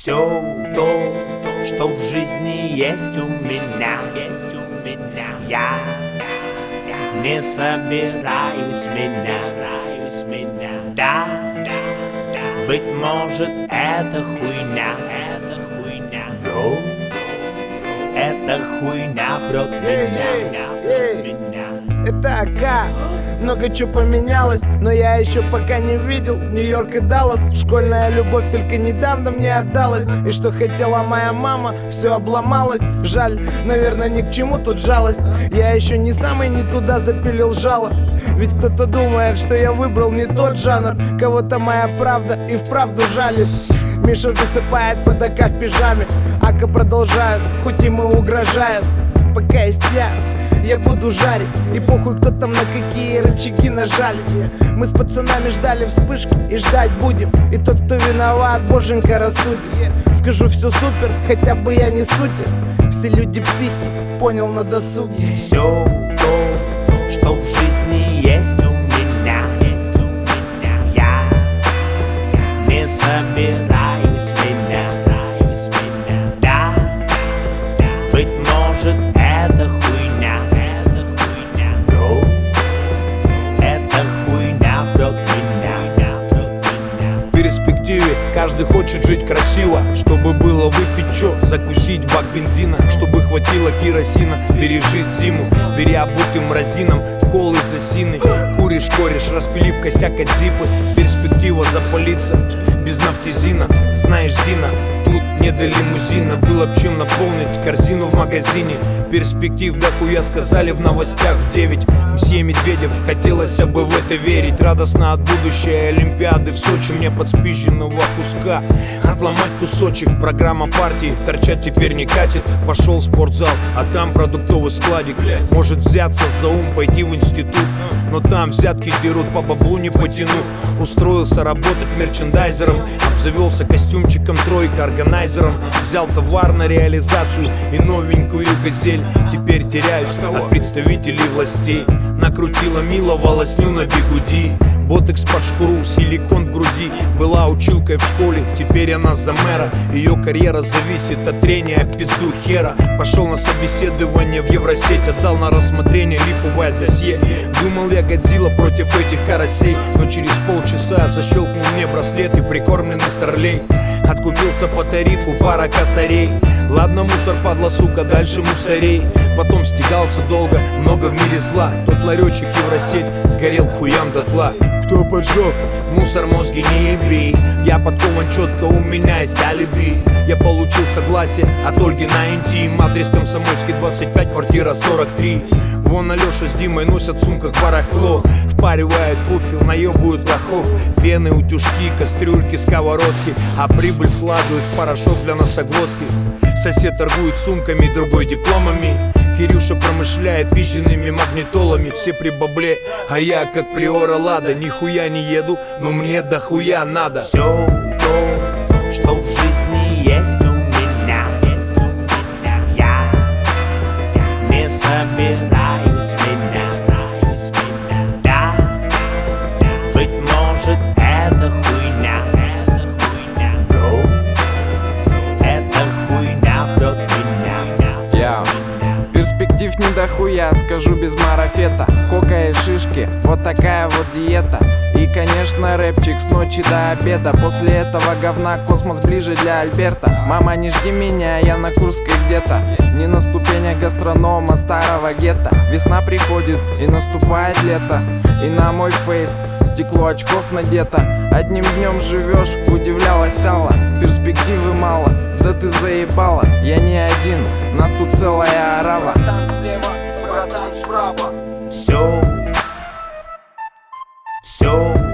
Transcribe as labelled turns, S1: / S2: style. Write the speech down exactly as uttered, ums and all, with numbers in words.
S1: Все то, что в жизни есть у меня, есть у меня. Я не собираюсь менять, меня. Да, быть может, это хуйня, это хуйня. Но эта хуйня прет меня, прет меня.
S2: Это АК, много чего поменялось, но я еще пока не видел Нью-Йорк и Даллас. Школьная любовь только недавно мне отдалась, и что хотела моя мама, все обломалось. Жаль, наверное, ни к чему тут жалость. Я еще не самый не туда запилил жало. Ведь кто-то думает, что я выбрал не тот жанр. Кого-то моя правда и вправду жалит. Миша засыпает под АК в пижаме, Ака продолжают, хоть ему угрожают. Пока есть я, я буду жарить. И похуй, кто там на какие рычаги нажали. Мы с пацанами ждали вспышки и ждать будем. И тот, кто виноват, боженька рассудит. Скажу, все супер, хотя бы я не сутер. Все люди психи, понял на досуге.
S1: Все то, что в жизни есть у меня, есть у меня. Я не собираюсь менять, меня. Да, быть может, это хуйня, это хуйня. Но эта хуйня прет меня, прет меня.
S3: В перспективе каждый хочет жить красиво, чтобы было выпить чё, закусить бак бензина, чтобы хватило керосина, пережить зиму переобутым разином, колы засины. Куришь, корешь, распилив косяк от зипы. Перспектива запалиться без нафтизина. Знаешь, Зина, тут не до лимузина. Было б чем наполнить корзину в магазине. Перспектив дохуя сказали в новостях в девять. Мсье Медведев, хотелось бы в это верить. Радостно от будущей Олимпиады в Сочи. Мне подспизженного куска отломать кусочек. Программа партии торчать теперь не катит. Пошел в спортзал, а там продуктовый складик. Может взяться за ум, пойти в институт, но там взятки дерут, по баблу не потяну. Устроился работать мерчендайзером, обзавелся костюмчиком тройка, органайзером. Взял товар на реализацию и новенькую газель. Теперь теряюсь от представителей властей. Накрутила мило волосню на бигуди. Ботекс под шкуру, силикон в груди. Была училкой в школе, теперь она за мэра. Ее карьера зависит от трения пизду хера. Пошел на собеседование в Евросеть, отдал на рассмотрение липовое досье. Думал я Годзилла против этих карасей, но через полчаса защелкнул мне браслет и прикормленный старлей. Откупился по тарифу пара косарей. Ладно, мусор, падла, сука, дальше мусорей. Потом стегался долго, много в мире зла. Тот ларечек Евросеть сгорел к хуям дотла. Кто поджег? Мусор, мозги не еби. Я подкован четко, у меня есть алиби. Я получил согласие от Ольги на интим. Адрес Комсомольский, двадцать пять, квартира сорок три. Вон Алеша с Димой носят в сумках барахло. Впаривают фуфел, наебывают лохов. Фены, утюжки, кастрюльки, сковородки. А прибыль вкладывают в порошок для носоглотки. Сосед торгует сумками, другой дипломами. Кирюша промышляет пизженными магнитолами. Все при бабле, а я как приора Лада. Нихуя не еду, но мне дохуя надо.
S1: Все то, что в жизни есть у меня, есть у меня. Я не собираюсь менять, меня. Да, быть может, это хуйня, это хуйня. Но эта хуйня прет меня,
S4: Я перспектив не дохуя, скажу без марафета. Кока и шишки, вот такая вот диета. И, конечно, рэпчик с ночи до обеда. После этого говна космос ближе для Альберта. Мама, не жди меня, я на Курской где-то. Не на ступенях гастронома старого гетто. Весна приходит и наступает лето. И на мой фейс стекло очков надето. Одним днем живешь, удивлялась Алла. Перспективы мало, да ты заебала. Я не один, нас тут целая орава.
S3: Братан слева, братан справа.
S1: Все, все